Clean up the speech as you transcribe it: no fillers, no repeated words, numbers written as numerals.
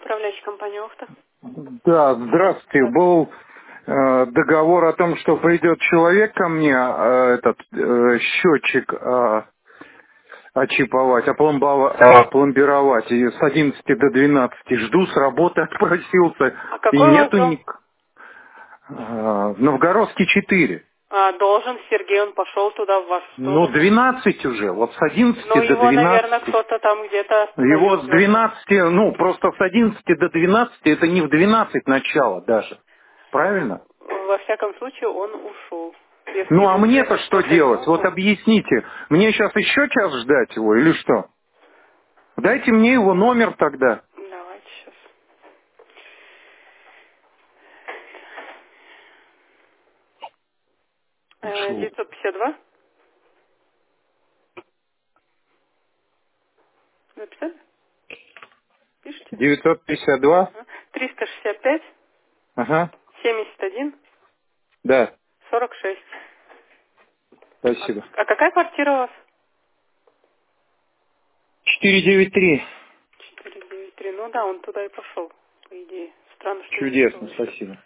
управляющая компания «Охта». Да, здравствуйте. Был договор о том, что придет человек ко мне, счетчик очиповать, пломбировать. И с 11 до 12 жду, с работы отпросился. А И какой у вас нету дом? в Новгородске 4. Должен Сергей, он пошел туда в вашу Ну, сторону. 12 уже. Вот с 11 Ну, до его, наверное, 12. кто-то там где-то Его остановил, с ждет. 12, просто с 11 до 12, это не в 12 начало даже. Правильно? Во всяком случае, он ушел. Если Ну, а вы мне-то уже что что-то делать? Вот новое, объясните. Мне сейчас еще час ждать его или что? Дайте мне его номер тогда. давайте сейчас. Ушел. 952. Написали? Пишите? 952? Ага. 365 Ага. 71 Да. 46. Спасибо. А какая квартира у вас? 493. 493. Ну да, он туда и пошел, по идее. Странно, что не ушел Чудесно, еще. спасибо.